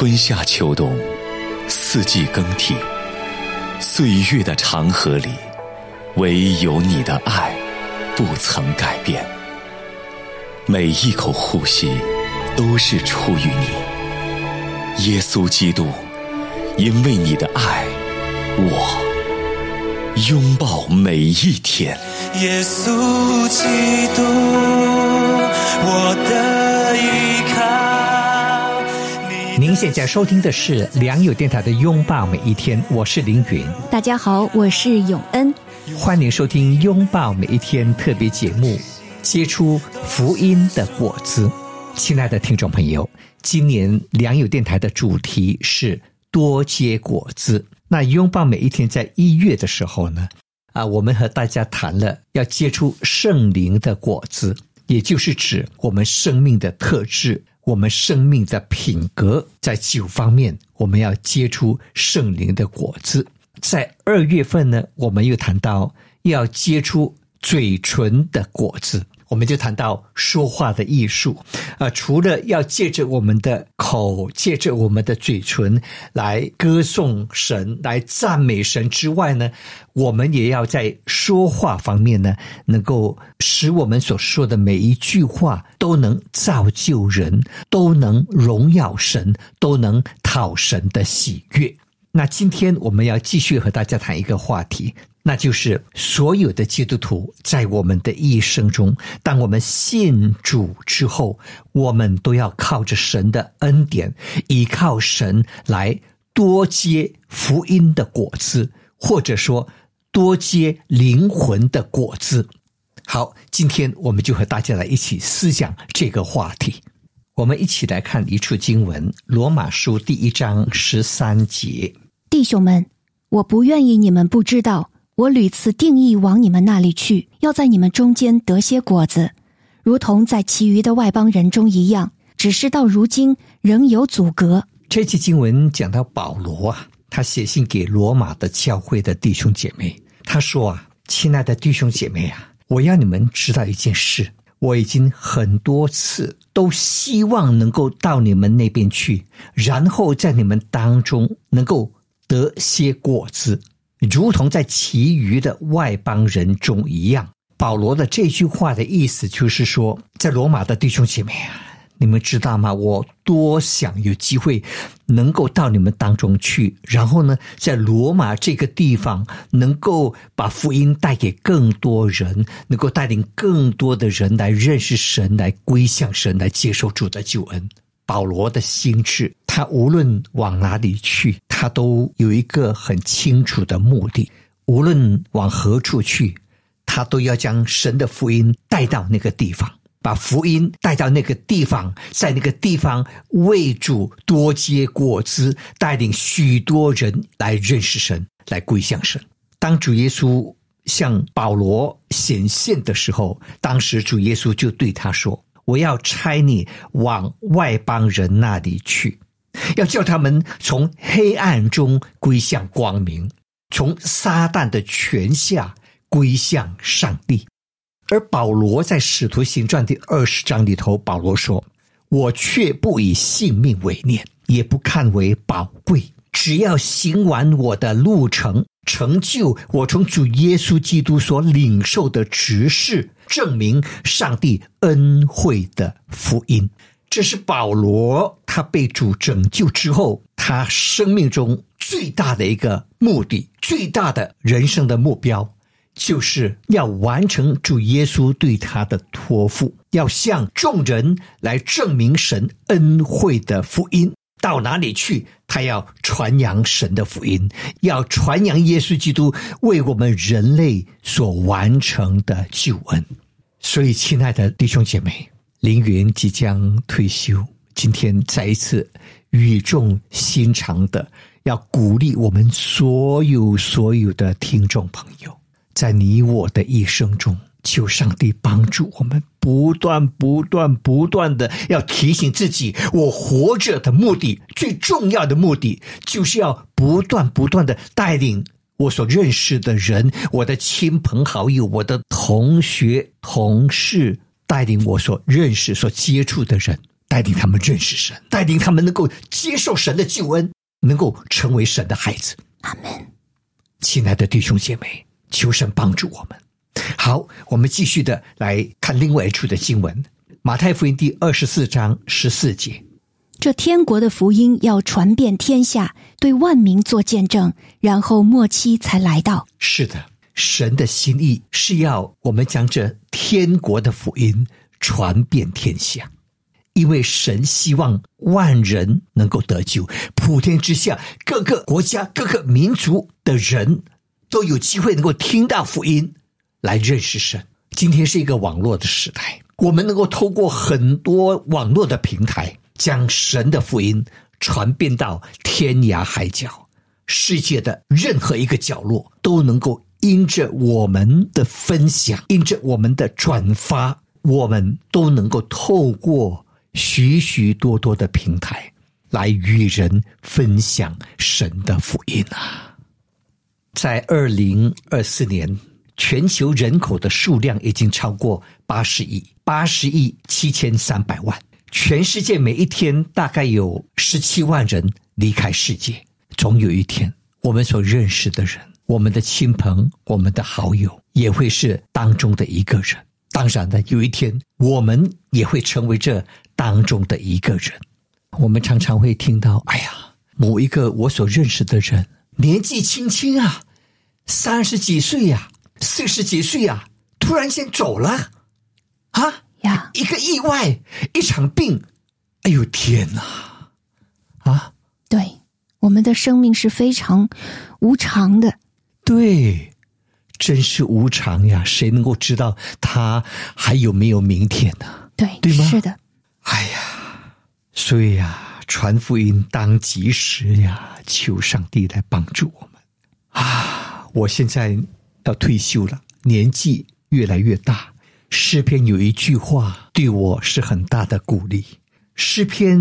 春夏秋冬，四季更替，岁月的长河里，唯有你的爱不曾改变。每一口呼吸都是出于你，耶稣基督，因为你的爱，我拥抱每一天。 耶稣基督，我的依靠。 您现在收听的是良友电台的拥抱每一天，我是凌云。 大家好，我是永恩。 欢迎收听拥抱每一天特别节目，结出福音的果子。亲爱的听众朋友，今年良友电台的主题是多结果子。那拥抱每一天在1月的时候呢，我们和大家谈了要结出圣灵的果子，也就是指我们生命的特质，我们生命的品格，在9方面我们要结出圣灵的果子。在2月份呢，我们又谈到要结出嘴唇的果子，我们就谈到说话的艺术。除了要借着我们的口，借着我们的嘴唇来歌颂神，来赞美神之外呢，我们也要在说话方面呢，能够使我们所说的每一句话都能造就人，都能荣耀神，都能讨神的喜悦。那今天我们要继续和大家谈一个话题，那就是所有的基督徒在我们的一生中，当我们信主之后，我们都要靠着神的恩典，依靠神来多结福音的果子，或者说多结灵魂的果子。好，今天我们就和大家来一起思想这个话题。我们一起来看一处经文，罗马书第1章13节。 弟兄们，我不愿意你们不知道，我屡次定义往你们那里去，要在你们中间得些果子，如同在其余的外邦人中一样，只是到如今仍有阻隔。 这期经文讲到保罗他写信给罗马的教会的弟兄姐妹，他说亲爱的弟兄姐妹我要你们知道一件事，我已经很多次都希望能够到你们那边去，然后在你们当中能够得些果子，如同在其余的外邦人中一样。保罗的这句话的意思就是说，在罗马的弟兄姐妹你们知道吗？我多想有机会能够到你们当中去，然后呢，在罗马这个地方能够把福音带给更多人，能够带领更多的人来认识神，来归向神，来接受主的救恩。保罗的心智，他无论往哪里去，他都有一个很清楚的目的，无论往何处去，他都要将神的福音带到那个地方，把福音带到那个地方，在那个地方为主多结果子，带领许多人来认识神，来归向神。当主耶稣向保罗显现的时候，当时主耶稣就对他说，我要差你往外邦人那里去，要叫他们从黑暗中归向光明，从撒旦的权下归向上帝。而保罗在使徒行传第20章里头，保罗说，我却不以性命为念，也不看为宝贵，只要行完我的路程，成就我从主耶稣基督所领受的职事，证明上帝恩惠的福音。这是保罗他被主拯救之后，他生命中最大的一个目的，最大的人生的目标，就是要完成主耶稣对他的托付，要向众人来证明神恩惠的福音。到哪里去，他要传扬神的福音，要传扬耶稣基督为我们人类所完成的救恩。所以亲爱的弟兄姐妹，凌云即将退休，今天再一次语重心长的要鼓励我们所有的听众朋友，在你我的一生中，求上帝帮助我们不断的要提醒自己，我活着的目的，最重要的目的，就是要不断的带领我所认识的人，我的亲朋好友，我的同学同事，带领我所认识所接触的人带领他们认识神，带领他们能够接受神的救恩，能够成为神的孩子。 阿们。 亲爱的弟兄姐妹，求神帮助我们。好，我们继续的来看另外一处的经文，马太福音第24章14节。 这天国的福音要传遍天下，对万民做见证，然后末期才来到。 是的，神的心意是要我们将这天国的福音传遍天下，因为神希望万人能够得救，普天之下各个国家各个民族的人都有机会能够听到福音，来认识神。今天是一个网络的时代，我们能够透过很多网络的平台，将神的福音传遍到天涯海角，世界的任何一个角落都能够因着我们的分享，因着我们的转发，我们都能够透过许许多多的平台来与人分享神的福音啊！在2024年，全球人口的数量已经超过80亿7300万，全世界每一天大概有17万人离开世界。总有一天，我们所认识的人，我们的亲朋，我们的好友，也会是当中的一个人。当然的，有一天我们也会成为这当中的一个人。我们常常会听到，哎呀，某一个我所认识的人年纪轻轻啊，30几岁啊，40几岁啊，突然间走了啊呀，一个意外，一场病，哎呦天哪啊！ 对，我们的生命是非常无常的。 对，真是无常呀，谁能够知道他还有没有明天呢？对吗？ 是的。 哎呀，所以呀，传福音当及时呀，求上帝来帮助我们啊！我现在要退休了，年纪越来越大，诗篇有一句话对我是很大的鼓励，诗篇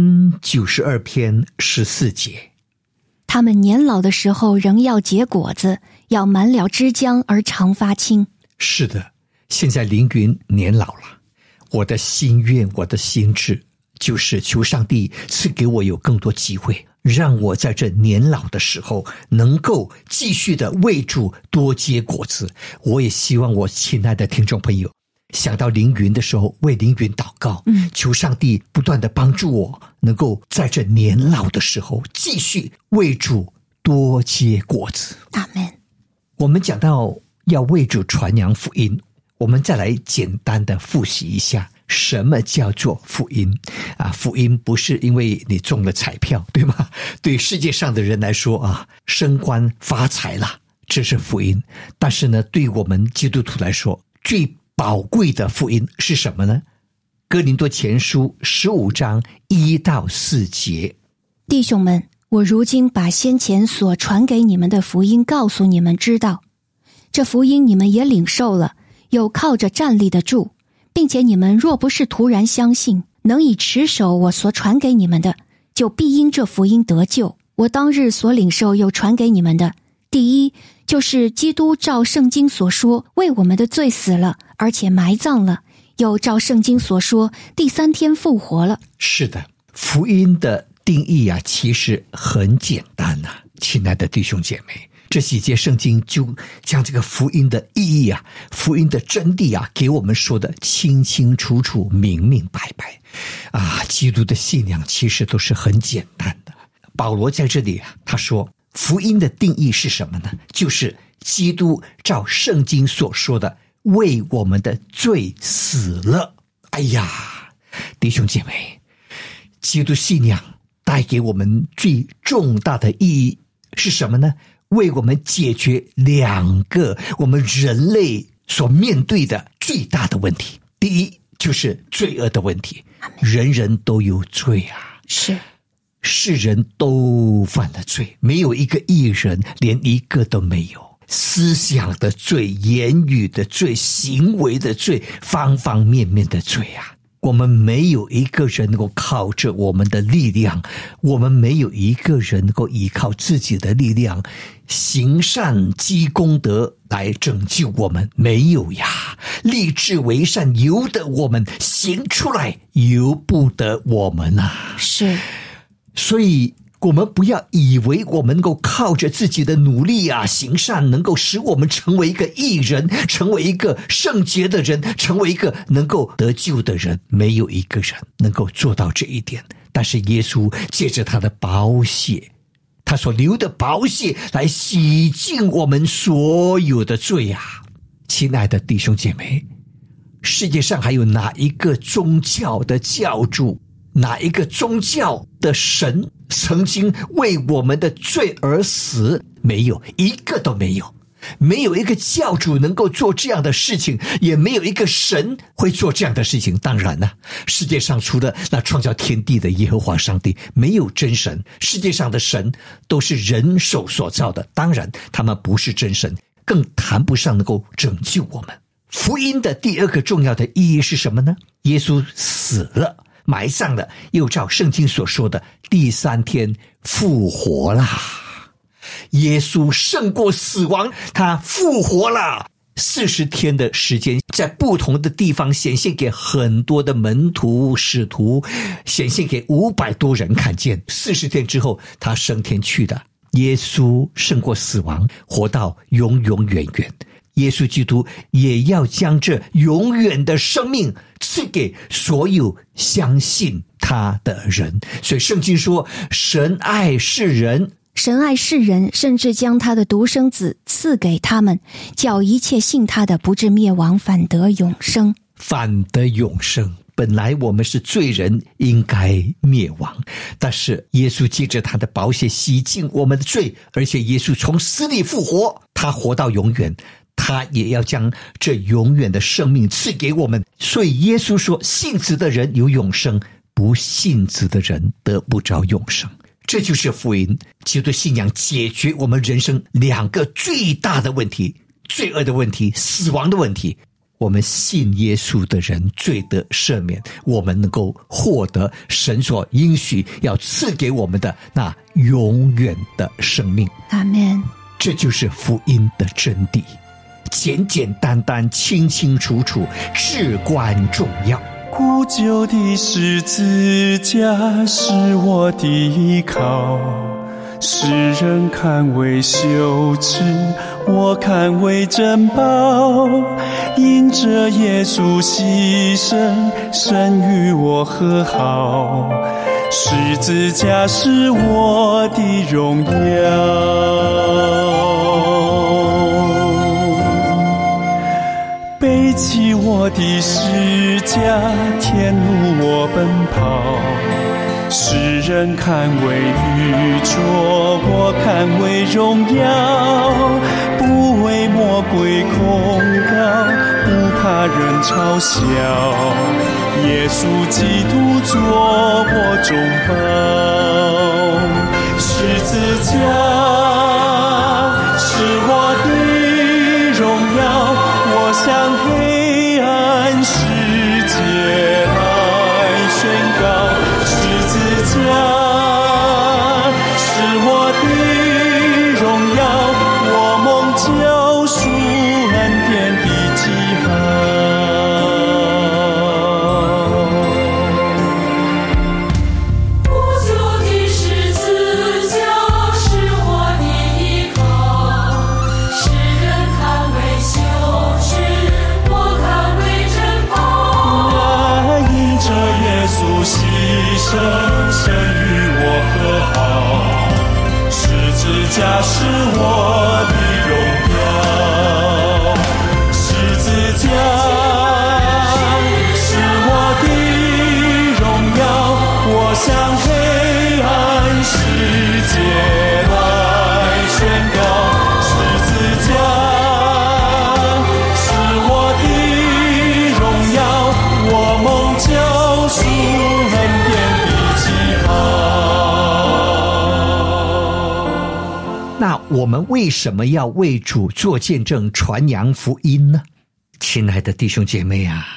92篇14节， 他们年老的时候仍要结果子，要满了枝浆而常发青。 是的，现在凌云年老了，我的心愿，我的心志，就是求上帝赐给我有更多机会，让我在这年老的时候能够继续的为主多结果子。我也希望我亲爱的听众朋友，想到凌云的时候为凌云祷告，求上帝不断的帮助我，能够在这年老的时候继续为主多结果子。 阿们。 我们讲到要为主传扬福音，我们再来简单的复习一下什么叫做福音啊？福音不是因为你中了彩票，对吗？对世界上的人来说啊，升官发财了，这是福音。但是呢，对我们基督徒来说，最宝贵的福音是什么呢？哥林多前书15章1到4节。 弟兄们，我如今把先前所传给你们的福音告诉你们知道，这福音你们也领受了，又靠着站立得住，并且你们若不是突然相信，能以持守我所传给你们的，就必因这福音得救。我当日所领受又传给你们的，第一，就是基督照圣经所说为我们的罪死了，而且埋葬了，又照圣经所说第3天复活了。 是的，福音的定义啊，其实很简单啊，亲爱的弟兄姐妹，这几节圣经就将这个福音的意义啊，福音的真谛啊，给我们说的清清楚楚、明明白白啊。基督的信仰其实都是很简单的。保罗在这里啊，他说福音的定义是什么呢？就是基督照圣经所说的为我们的罪死了。哎呀，弟兄姐妹，基督信仰带给我们最重大的意义是什么呢？为我们解决2个我们人类所面对的最大的问题。第一，就是罪恶的问题，人人都有罪啊，世人都犯了罪，没有一个义人，连一个都没有。思想的罪，言语的罪，行为的罪，方方面面的罪啊。 我们没有一个人能够靠着我们的力量，我们没有一个人能够依靠自己的力量行善积功德来拯救我们，没有呀。立志为善由得我们，行出来由不得我们啊。 是， 所以我们不要以为我们能够靠着自己的努力啊，行善能够使我们成为一个义人，成为一个圣洁的人，成为一个能够得救的人，没有一个人能够做到这一点。但是耶稣借着他的宝血，他所流的宝血来洗净我们所有的罪啊。亲爱的弟兄姐妹，世界上还有哪一个宗教的教主，哪一个宗教的神曾经为我们的罪而死？没有，一个都没有。没有一个教主能够做这样的事情，也没有一个神会做这样的事情。当然了，世界上除了那创造天地的耶和华上帝，没有真神。世界上的神都是人手所造的，当然他们不是真神，更谈不上能够拯救我们。福音的第二个重要的意义是什么呢？耶稣死了，埋葬了，又照圣经所说的第3天复活啦。耶稣胜过死亡，他复活了。40天的时间，在不同的地方显现给很多的门徒使徒，显现给500多人看见。40天之后他升天去的。耶稣胜过死亡，活到永永远远。耶稣基督也要将这永远的生命赐给所有相信他的人。所以圣经说，神爱世人， 神爱世人，甚至将他的独生子赐给他们，叫一切信他的不至灭亡，反得永生。 反得永生。本来我们是罪人，应该灭亡，但是耶稣借着他的宝血洗净我们的罪，而且耶稣从死里复活，他活到永远，他也要将这永远的生命赐给我们。所以耶稣说，信子的人有永生，不信子的人得不着永生。这就是福音。基督信仰解决我们人生2个最大的问题：罪恶的问题，死亡的问题。我们信耶稣的人罪得赦免，我们能够获得神所应许要赐给我们的那永远的生命。 阿们。 这就是福音的真谛，简简单单，清清楚楚，至关重要。 古旧的十字架是我的依靠，世人看为羞耻，我看为珍宝。因着耶稣牺牲，神与我和好，十字架是我的荣耀。背起我的十架，天路我奔跑，世人看为愚拙，我看为荣耀。不为魔鬼控告，不怕人嘲笑，耶稣基督做我中保。十字架是我的荣耀，我向黑暗世界来宣告。十字架是我的荣耀，我蒙救赎恩典的记号。 不朽的十字架是我的依靠，世人看为羞耻，我看为珍宝。 因着耶稣牺牲，神与我和好，十字架是我的荣耀。十字架是我的荣耀，我向黑暗世界来宣告。十字架是我的荣耀，我蒙救赎恩典的记号。 那我们为什么要为主做见证，传扬福音呢？亲爱的弟兄姐妹啊，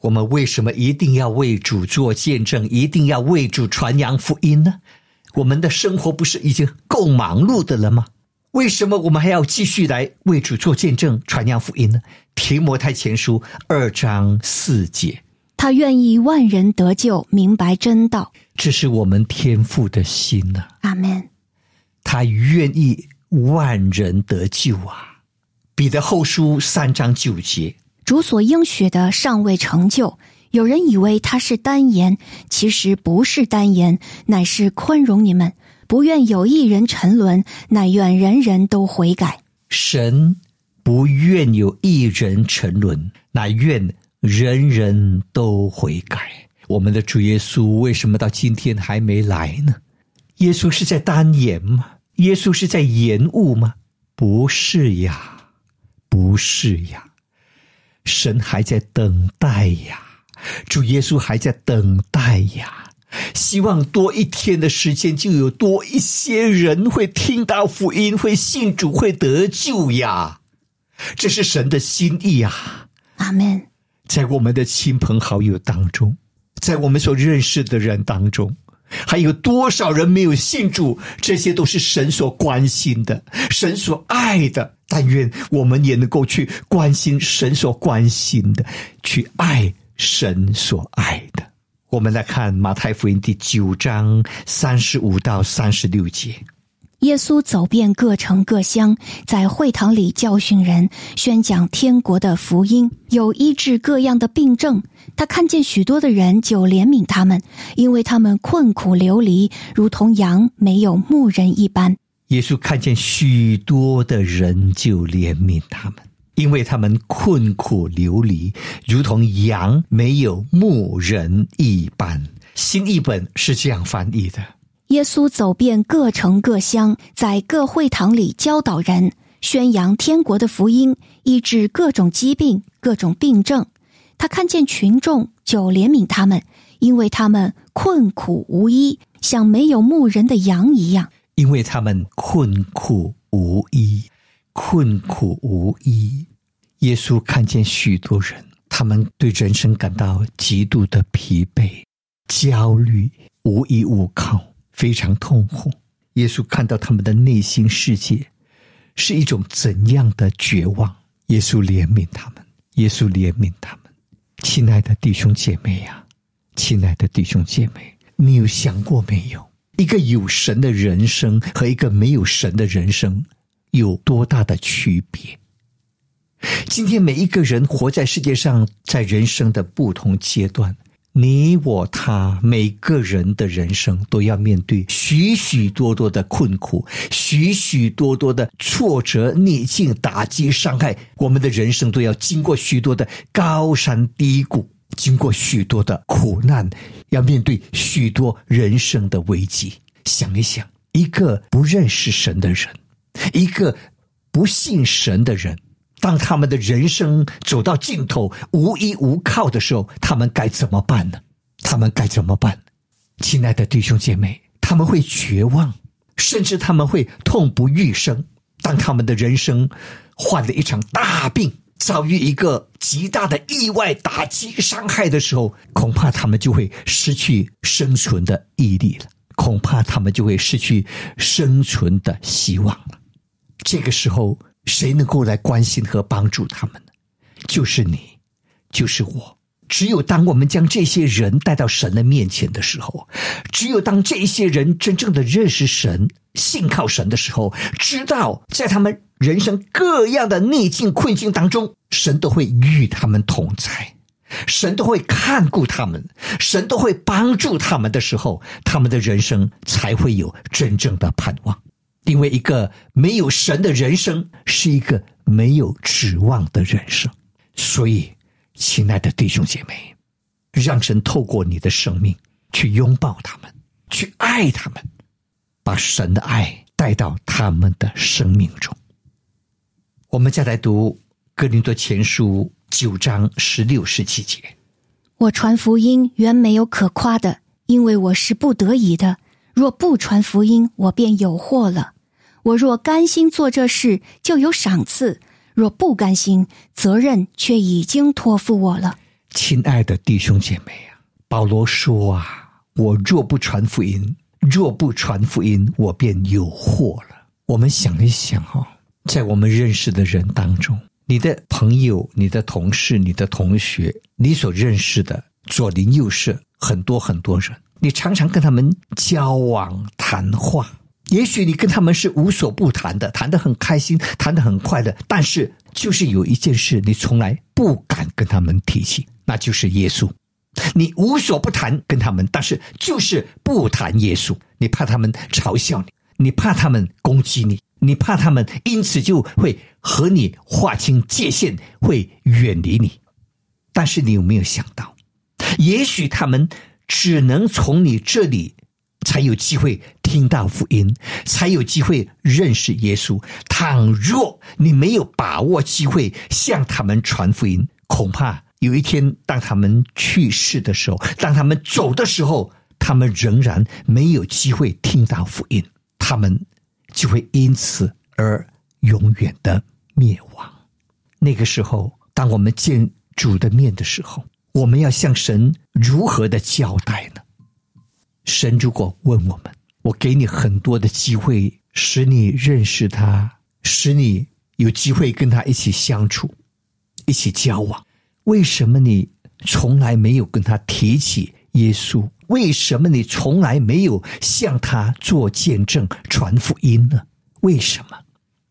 我们为什么一定要为主做见证，一定要为主传扬福音呢？我们的生活不是已经够忙碌的了吗？为什么我们还要继续来为主做见证传扬福音呢？提摩太前书2章4节， 他愿意万人得救，明白真道。 这是我们天父的心啊， 阿们。 他愿意万人得救啊。彼得后书3章9节， 主所应许的尚未成就，有人以为他是单言，其实不是单言，乃是宽容你们，不愿有一人沉沦，乃愿人人都悔改。 神不愿有一人沉沦，乃愿人人都悔改。我们的主耶稣为什么到今天还没来呢？耶稣是在单言吗？耶稣是在延误吗？不是呀，不是呀，神还在等待呀，主耶稣还在等待呀，希望多一天的时间就有多一些人会听到福音，会信主，会得救呀。这是神的心意呀。 阿们。 在我们的亲朋好友当中，在我们所认识的人当中，还有多少人没有信主？这些都是神所关心的，神所爱的。但愿我们也能够去关心神所关心的，去爱神所爱的。我们来看马太福音第9章35到36节。 耶稣走遍各城各乡，在会堂里教训人，宣讲天国的福音，有医治各样的病症。他看见许多的人，就怜悯他们，因为他们困苦流离，如同羊没有牧人一般。 耶稣看见许多的人，就怜悯他们，因为他们困苦流离，如同羊没有牧人一般。新译本是这样翻译的： 耶稣走遍各城各乡，在各会堂里教导人，宣扬天国的福音，医治各种疾病、各种病症。他看见群众，就怜悯他们，因为他们困苦无依，像没有牧人的羊一样。 因为他们困苦无依，困苦无依。耶稣看见许多人，他们对人生感到极度的疲惫、焦虑、无依无靠，非常痛苦。耶稣看到他们的内心世界是一种怎样的绝望，耶稣怜悯他们，耶稣怜悯他们。亲爱的弟兄姐妹啊，亲爱的弟兄姐妹，你有想过没有，一个有神的人生和一个没有神的人生有多大的区别？今天每一个人活在世界上，在人生的不同阶段，你我他每个人的人生都要面对许许多多的困苦，许许多多的挫折、逆境、打击、伤害。我们的人生都要经过许多的高山低谷，经过许多的苦难，要面对许多人生的危机。想一想，一个不认识神的人，一个不信神的人，当他们的人生走到尽头，无依无靠的时候，他们该怎么办呢？他们该怎么办？亲爱的弟兄姐妹，他们会绝望，甚至他们会痛不欲生。当他们的人生患了一场大病，遭遇一个极大的意外打击伤害的时候，恐怕他们就会失去生存的毅力了，恐怕他们就会失去生存的希望了。这个时候谁能够来关心和帮助他们呢？就是你，就是我。只有当我们将这些人带到神的面前的时候，只有当这些人真正的认识神、信靠神的时候，知道在他们人生各样的逆境困境当中，神都会与他们同在，神都会看顾他们，神都会帮助他们的时候，他们的人生才会有真正的盼望。因为一个没有神的人生是一个没有指望的人生。所以亲爱的弟兄姐妹，让神透过你的生命去拥抱他们，去爱他们，把神的爱带到他们的生命中。我们再来读哥林多前书9章16、17节。 我传福音原没有可夸的，因为我是不得已的，若不传福音，我便有祸了。我若甘心做这事，就有赏赐；若不甘心，责任却已经托付我了。 亲爱的弟兄姐妹啊，保罗说啊，我若不传福音，我便有祸了。我们想一想在我们认识的人当中，你的朋友、你的同事、你的同学，你所认识的左邻右舍，很多很多人，你常常跟他们交往谈话，也许你跟他们是无所不谈的，谈得很开心，谈得很快乐，但是就是有一件事你从来不敢跟他们提起，那就是耶稣。你无所不谈跟他们，但是就是不谈耶稣。你怕他们嘲笑你，你怕他们攻击你，你怕他们因此就会和你划清界限，会远离你。但是你有没有想到，也许他们只能从你这里才有机会听到福音，才有机会认识耶稣。倘若你没有把握机会向他们传福音，恐怕有一天当他们去世的时候，当他们走的时候，他们仍然没有机会听到福音，他们就会因此而永远的灭亡。那个时候，当我们见主的面的时候，我们要向神如何的交代呢？神如果问我们，我给你很多的机会，使你认识他，使你有机会跟他一起相处，一起交往，为什么你从来没有跟他提起耶稣？为什么你从来没有向他做见证传福音呢？为什么？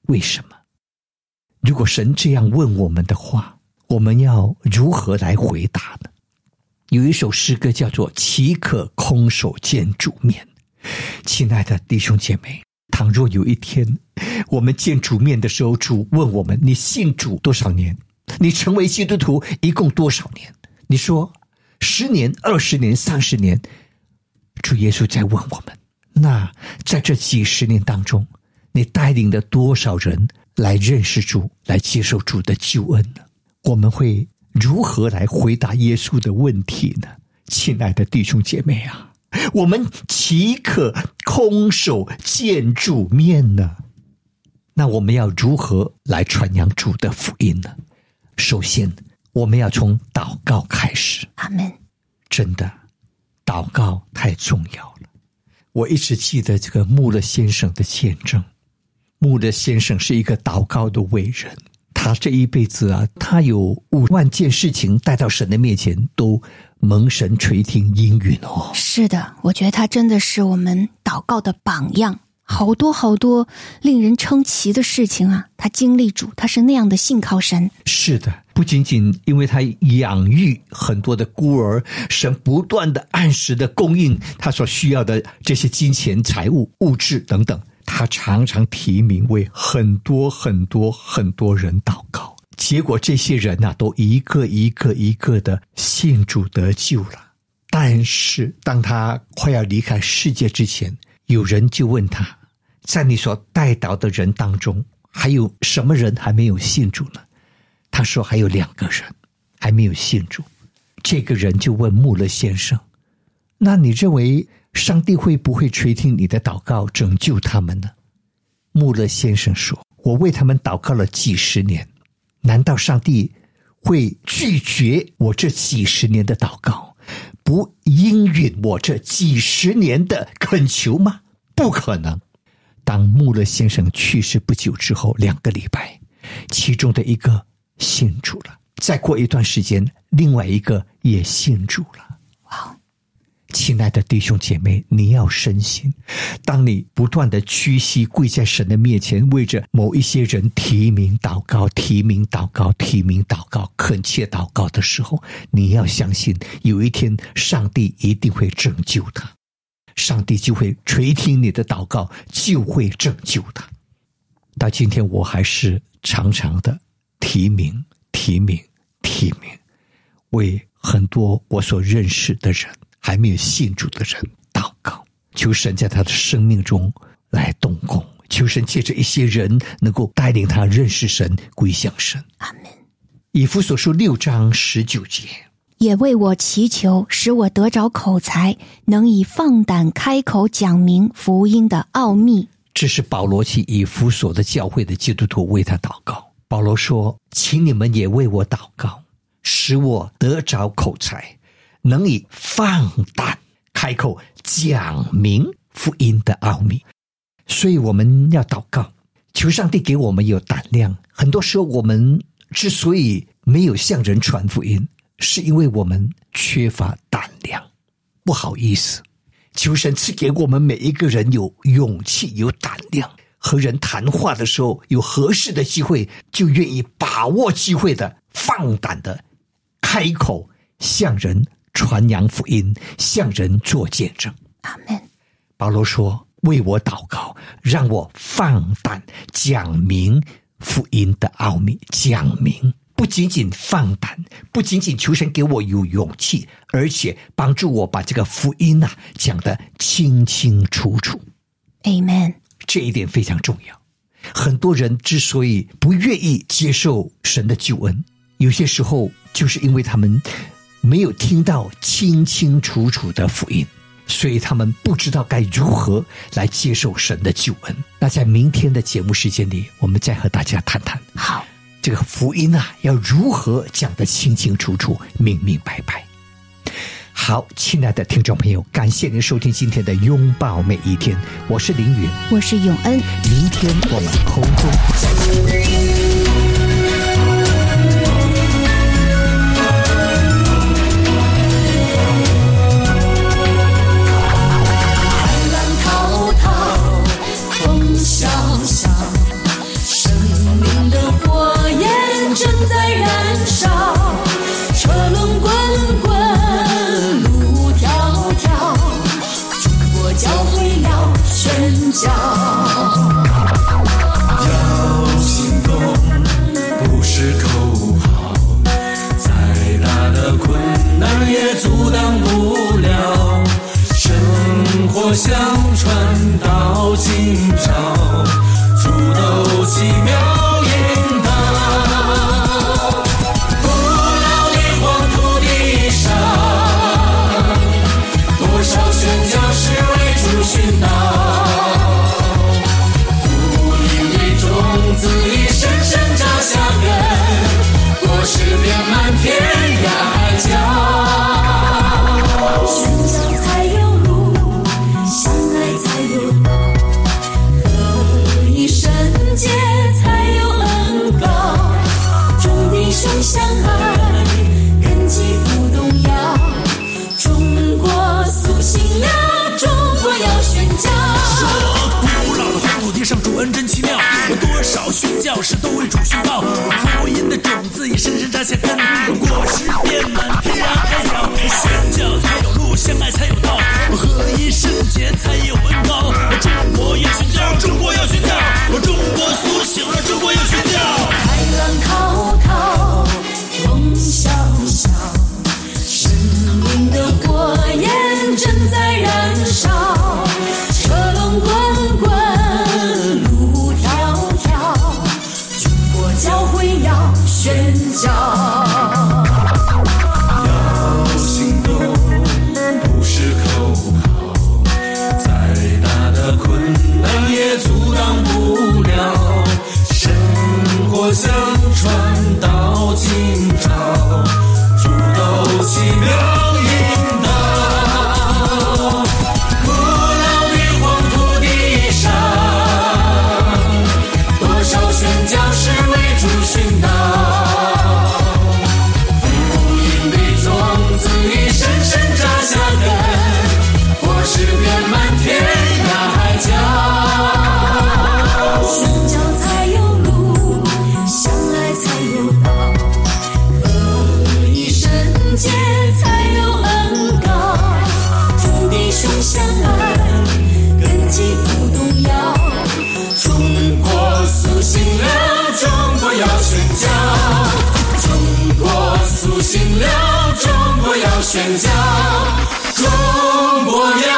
如果神这样问我们的话，我们要如何来回答呢？有一首诗歌叫做岂可空手见主面。亲爱的弟兄姐妹，倘若有一天我们见主面的时候，主问我们，你信主多少年？你成为基督徒一共多少年？你说10年、20年、30年，主耶稣在问我们，那在这几十年当中，你带领了多少人来认识主，来接受主的救恩呢？我们会如何来回答耶稣的问题呢？亲爱的弟兄姐妹啊，我们岂可空手见主面呢？那我们要如何来传扬主的福音呢？首先，我们要从祷告开始。 阿们。 真的，祷告太重要了。我一直记得这个穆勒先生的见证。穆勒先生是一个祷告的伟人，他这一辈子啊，他有5万件事情带到神的面前，都蒙神垂听应允哦。 是的，我觉得他真的是我们祷告的榜样。好多令人称奇的事情啊，他经历主，他是那样的信靠神。 是的，不仅仅因为他养育很多的孤儿，神不断的按时的供应他所需要的这些金钱、财物、物质等等，他常常提名为很多人祷告，结果这些人啊，都一个的信主得救了。但是当他快要离开世界之前，有人就问他，在你所带祷的人当中，还有什么人还没有信主呢？他说还有2个人还没有信主。这个人就问穆勒先生，那你认为上帝会不会垂听你的祷告，拯救他们呢？穆勒先生说，我为他们祷告了几十年，难道上帝会拒绝我这几十年的祷告，不应允我这几十年的恳求吗？不可能。当穆勒先生去世不久之后2个礼拜，其中的一个信主了，再过一段时间，另外一个也信主了。哇！亲爱的弟兄姐妹，你要深信，当你不断的屈膝跪在神的面前，为着某一些人提名祷告、恳切祷告的时候，你要相信，有一天上帝一定会拯救他，上帝就会垂听你的祷告，就会拯救他。到今天我还是常常的提名，为很多我所认识的人，还没有信主的人祷告，求神在他的生命中来动工，求神借着一些人能够带领他认识神，归向神。 阿们。 以弗所书6章19节， 也为我祈求，使我得着口才，能以放胆开口讲明福音的奥秘。 这是保罗替以弗所的教会的基督徒为他祷告。保罗说，请你们也为我祷告， 使我得着口才，能以放胆开口讲明福音的奥秘。所以我们要祷告，求上帝给我们有胆量。很多时候我们之所以没有向人传福音，是因为我们缺乏胆量。不好意思，求神赐给我们每一个人有勇气有胆量，和人谈话的时候有合适的机会，就愿意把握机会的放胆的开口向人传扬福音，向人做见证。 阿们。 保罗说，为我祷告，让我放胆讲明福音的奥秘。讲明不仅仅放胆，不仅仅求神给我有勇气，而且帮助我把这个福音讲得清清楚楚。 Amen。 这一点非常重要。很多人之所以不愿意接受神的救恩，有些时候就是因为他们没有听到清清楚楚的福音，所以他们不知道该如何来接受神的救恩。那在明天的节目时间里，我们再和大家谈谈好， 这个福音要如何讲得清清楚楚、明明白白。好，亲爱的听众朋友，感谢您收听今天的拥抱每一天，我是凌云， 我是永恩， 明天我们空中再见。 要行动，不是口号，再大的困难也阻挡不了。生活像传到今朝，主都奇妙引导。古老的黄土地上，多少宣教士为主殉道。子已深深扎下根，果实遍满天涯海角。宣教才有路，相爱才有道，合一圣洁才有恩膏。众弟兄相爱，根基不动摇。中国苏醒了，中国要宣教。古老的黄土地上主恩真奇妙，有多少宣教士都为主宣告，福音的种子也深深扎下根，果实遍满天涯海角。宣教才有路，相爱才有道，合一圣洁才有恩膏。中国要宣教，中国要宣教，中国苏醒了，中国要宣教。海浪滔滔，风萧萧，生命的火焰正在燃烧，车轮滚滚，路迢迢，中国教会要宣教。要行动，不是口号，再大的困难也阻挡不了。生活像传到今朝，主都奇妙引导。古老的黄土地上，多少宣教士为主殉道。福音的种子已深深扎下根，果实遍满天涯海角。宣教才有路，相爱才有道，合一圣洁才有恩膏。众弟兄相爱，根基不动摇。中国苏醒了，中国要宣教。中国苏醒了，中国要宣教。中国要